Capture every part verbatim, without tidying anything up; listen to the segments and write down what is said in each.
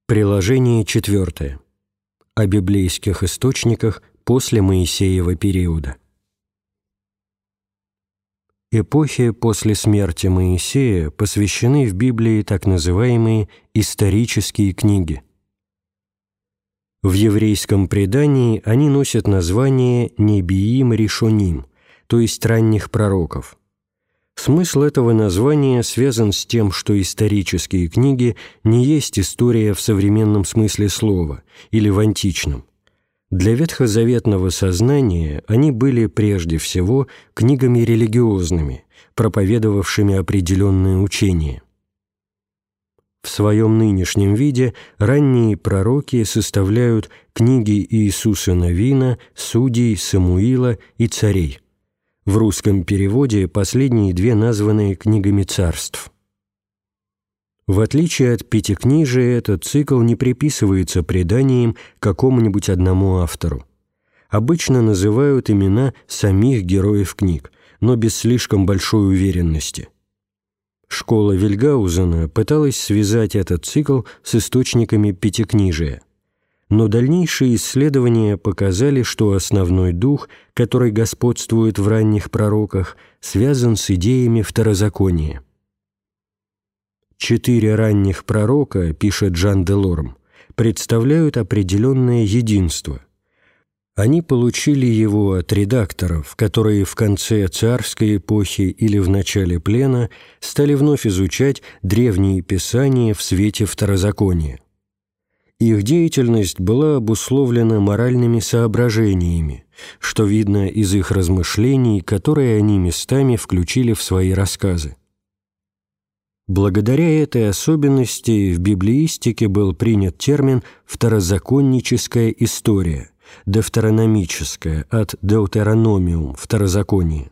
Приложение четвертое. О библейских источниках после Моисеева периода. Эпохи после смерти Моисея посвящены в Библии так называемые исторические книги. В еврейском предании они носят название Небиим Ришоним, то есть ранних пророков. Смысл этого названия связан с тем, что исторические книги не есть история в современном смысле слова или в античном. Для ветхозаветного сознания они были прежде всего книгами религиозными, проповедовавшими определенные учения. В своем нынешнем виде ранние пророки составляют книги Иисуса Навина, Судей, Самуила и Царей. В русском переводе последние две названы книгами царств. В отличие от пятикнижия, этот цикл не приписывается преданиям какому-нибудь одному автору. Обычно называют имена самих героев книг, но без слишком большой уверенности. Школа Вильгаузена пыталась связать этот цикл с источниками пятикнижия. Но дальнейшие исследования показали, что основной дух, который господствует в ранних пророках, связан с идеями второзакония. Четыре ранних пророка, пишет Жан де Лорм, представляют определенное единство. Они получили его от редакторов, которые в конце царской эпохи или в начале плена стали вновь изучать древние писания в свете второзакония. Их деятельность была обусловлена моральными соображениями, что видно из их размышлений, которые они местами включили в свои рассказы. Благодаря этой особенности в библеистике был принят термин «второзаконническая история», «девтерономическая» от «deuteronomium» – «второзаконие».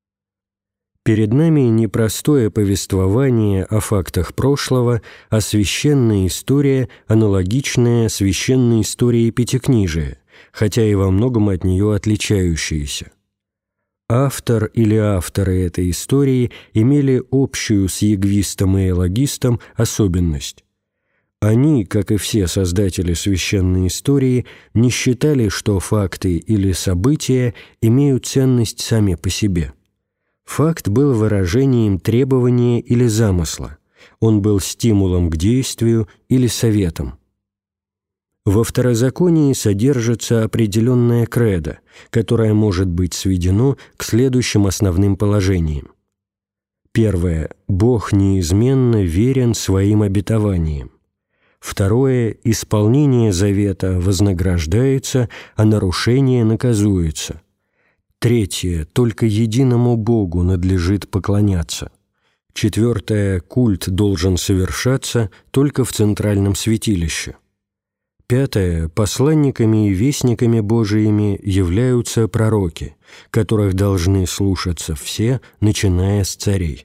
Перед нами не простое повествование о фактах прошлого, а священная история, аналогичная священной истории Пятикнижия, хотя и во многом от нее отличающаяся. Автор или авторы этой истории имели общую с егвистом и элогистом особенность. Они, как и все создатели священной истории, не считали, что факты или события имеют ценность сами по себе. Факт был выражением требования или замысла, он был стимулом к действию или советом. Во второзаконии содержится определенное кредо, которое может быть сведено к следующим основным положениям. Первое. Бог неизменно верен своим обетованиям. Второе. Исполнение завета вознаграждается, а нарушение наказуется. Третье. Только единому Богу надлежит поклоняться. Четвертое. Культ должен совершаться только в центральном святилище. Пятое. Посланниками и вестниками Божиими являются пророки, которых должны слушаться все, начиная с царей.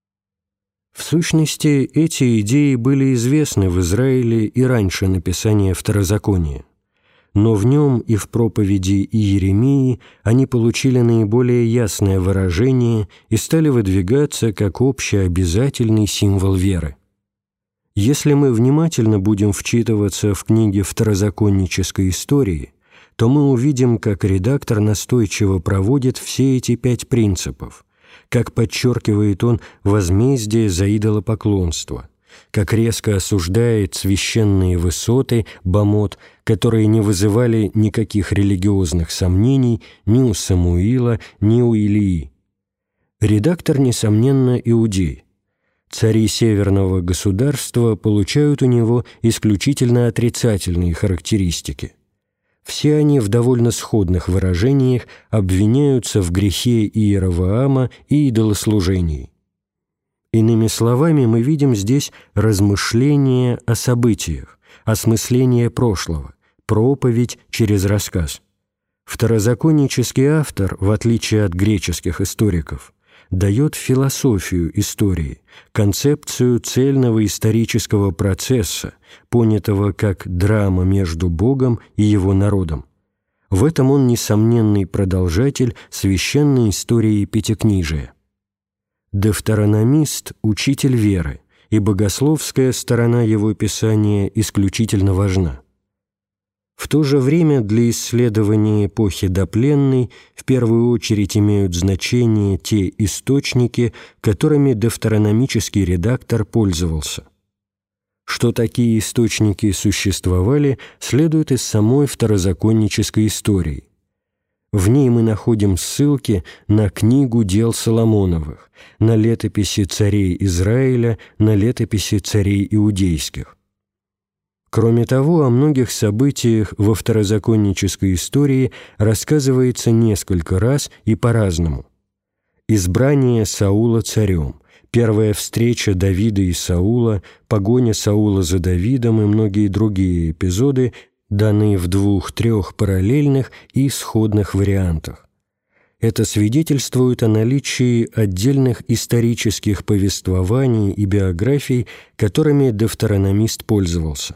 В сущности, эти идеи были известны в Израиле и раньше написания Второзакония. Но в нем и в проповеди Иеремии они получили наиболее ясное выражение и стали выдвигаться как общеобязательный символ веры. Если мы внимательно будем вчитываться в книги второзаконнической истории, то мы увидим, как редактор настойчиво проводит все эти пять принципов, как подчеркивает он возмездие за идолопоклонство, как резко осуждает священные высоты, бамот, которые не вызывали никаких религиозных сомнений ни у Самуила, ни у Илии. Редактор, несомненно, иудей. Цари северного государства получают у него исключительно отрицательные характеристики. Все они в довольно сходных выражениях обвиняются в грехе Иеровоама и идолослужении. Иными словами, мы видим здесь размышление о событиях, осмысление прошлого, проповедь через рассказ. Второзаконнический автор, в отличие от греческих историков, дает философию истории, концепцию цельного исторического процесса, понятого как драма между Богом и Его народом. В этом он несомненный продолжатель священной истории Пятикнижия. Девтерономист – учитель веры, и богословская сторона его писания исключительно важна. В то же время для исследования эпохи допленной в первую очередь имеют значение те источники, которыми дефтерономический редактор пользовался. Что такие источники существовали, следует из самой второзаконнической истории. В ней мы находим ссылки на книгу дел Соломоновых, на летописи царей Израиля, на летописи царей иудейских. Кроме того, о многих событиях во второзаконнической истории рассказывается несколько раз и по-разному. Избрание Саула царем, первая встреча Давида и Саула, погоня Саула за Давидом и многие другие эпизоды даны в двух-трех параллельных и сходных вариантах. Это свидетельствует о наличии отдельных исторических повествований и биографий, которыми дефтерономист пользовался.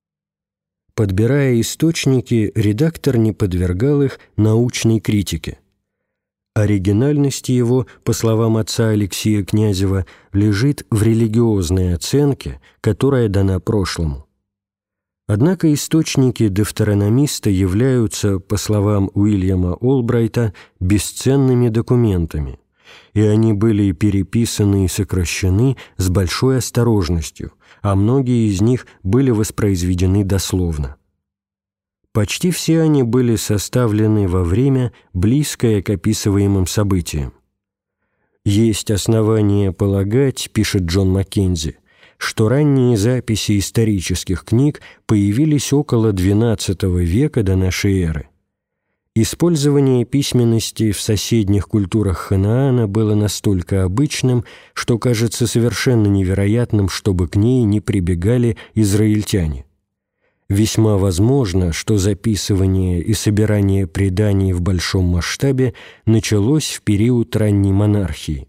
Подбирая источники, редактор не подвергал их научной критике. Оригинальность его, по словам отца Алексея Князева, лежит в религиозной оценке, которая дана прошлому. Однако источники дефтерономиста являются, по словам Уильяма Олбрайта, бесценными документами, и они были переписаны и сокращены с большой осторожностью, а многие из них были воспроизведены дословно. Почти все они были составлены во время, близкое к описываемым событиям. «Есть основания полагать, — пишет Джон Маккензи, — что ранние записи исторических книг появились около двенадцатого века до нашей эры. Использование письменности в соседних культурах Ханаана было настолько обычным, что кажется совершенно невероятным, чтобы к ней не прибегали израильтяне. Весьма возможно, что записывание и собирание преданий в большом масштабе началось в период ранней монархии.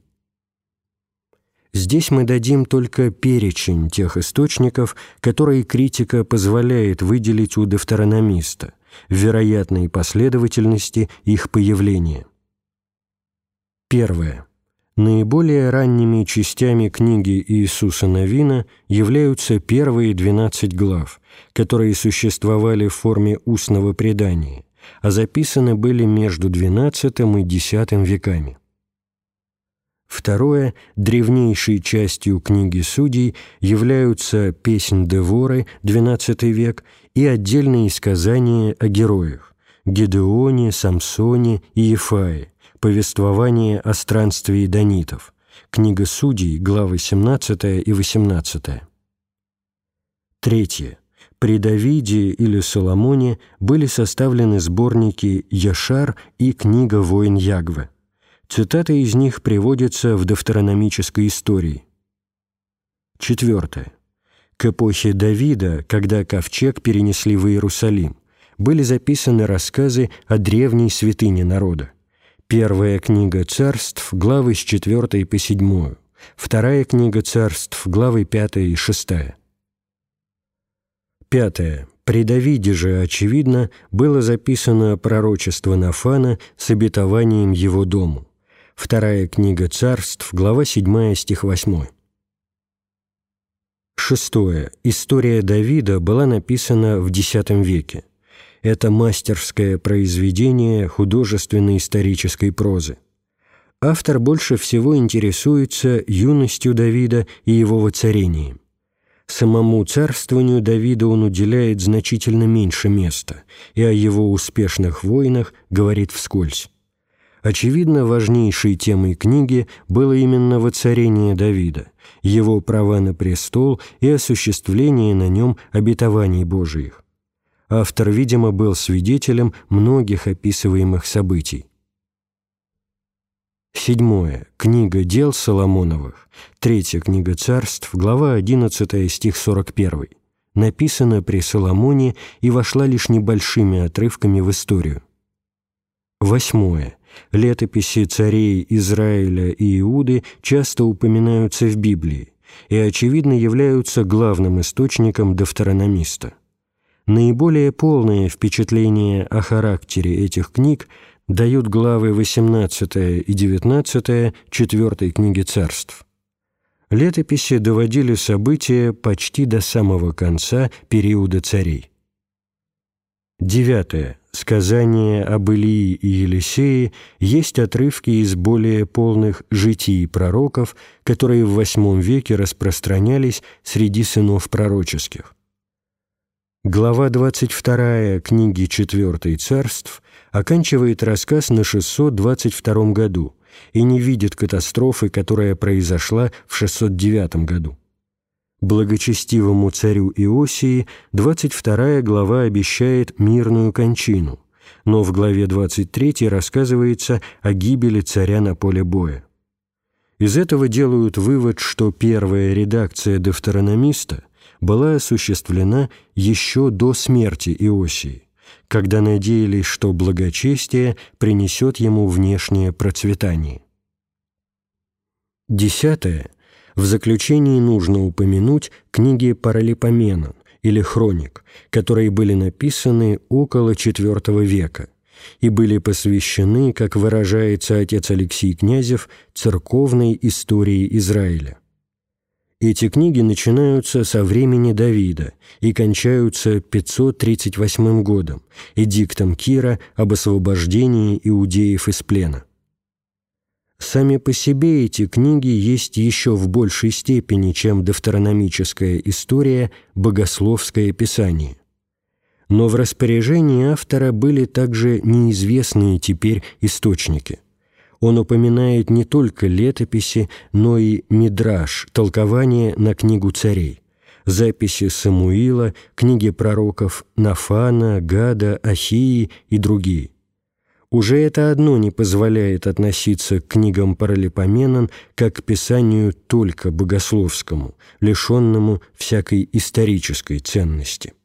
Здесь мы дадим только перечень тех источников, которые критика позволяет выделить у дефтерономиста, в вероятной последовательности их появления. Первое. Наиболее ранними частями книги Иисуса Навина являются первые двенадцать глав, которые существовали в форме устного предания, а записаны были между двенадцатым и десятым веками. Второе. Древнейшей частью книги Судей являются «Песнь Деворы» двенадцатый век и отдельные сказания о героях – Гедеоне, Самсоне и Ефае, повествование о странстве донитов, книга Судей, главы семнадцатая и восемнадцатая. Третье. При Давиде или Соломоне были составлены сборники «Яшар» и книга «Воин Ягве». Цитаты из них приводятся в дефтерономической истории. Четвертое. К эпохе Давида, когда ковчег перенесли в Иерусалим, были записаны рассказы о древней святыне народа. Первая книга царств, главы с четвертой по седьмую, вторая книга царств, главы пятая и шестая. Пятое. При Давиде же, очевидно, было записано пророчество Нафана с обетованием его дому. Вторая книга царств, глава седьмая, стих восьмой. Шестое. История Давида была написана в десятом веке. Это мастерское произведение художественной исторической прозы. Автор больше всего интересуется юностью Давида и его воцарением. Самому царствованию Давида он уделяет значительно меньше места, и о его успешных войнах говорит вскользь. Очевидно, важнейшей темой книги было именно воцарение Давида, его права на престол и осуществление на нем обетований Божиих. Автор, видимо, был свидетелем многих описываемых событий. Седьмое. Книга дел Соломоновых, третья книга царств, глава одиннадцатая, стих сорок первый, написана при Соломоне и вошла лишь небольшими отрывками в историю. Восьмое. Летописи царей Израиля и Иуды часто упоминаются в Библии и, очевидно, являются главным источником дефтерономиста. Наиболее полное впечатление о характере этих книг дают главы восемнадцатая и девятнадцатая четвертой книги царств. Летописи доводили события почти до самого конца периода царей. Девятое. Сказания об Илии и Елисее есть отрывки из более полных житий пророков, которые в восьмом веке распространялись среди сынов пророческих. Глава двадцать вторая книги четвёртой Царств оканчивает рассказ на шестьсот двадцать втором году и не видит катастрофы, которая произошла в шестьсот девятом году. Благочестивому царю Иосии двадцать вторая глава обещает мирную кончину, но в главе двадцать третьей рассказывается о гибели царя на поле боя. Из этого делают вывод, что первая редакция Девтерономиста была осуществлена еще до смерти Иосии, когда надеялись, что благочестие принесет ему внешнее процветание. Десятое. В заключении нужно упомянуть книги Паралипоменон или Хроник, которые были написаны около четвёртого века и были посвящены, как выражается отец Алексий Князев, церковной истории Израиля. Эти книги начинаются со времени Давида и кончаются пятьсот тридцать восьмым годом, эдиктом Кира об освобождении иудеев из плена. Сами по себе эти книги есть еще в большей степени, чем Девтерономическая история, богословское писание. Но в распоряжении автора были также неизвестные теперь источники. Он упоминает не только летописи, но и мидраш, толкование на книгу царей, записи Самуила, книги пророков Нафана, Гада, Ахии и другие. Уже это одно не позволяет относиться к книгам Паралипоменон как к писанию только богословскому, лишенному всякой исторической ценности.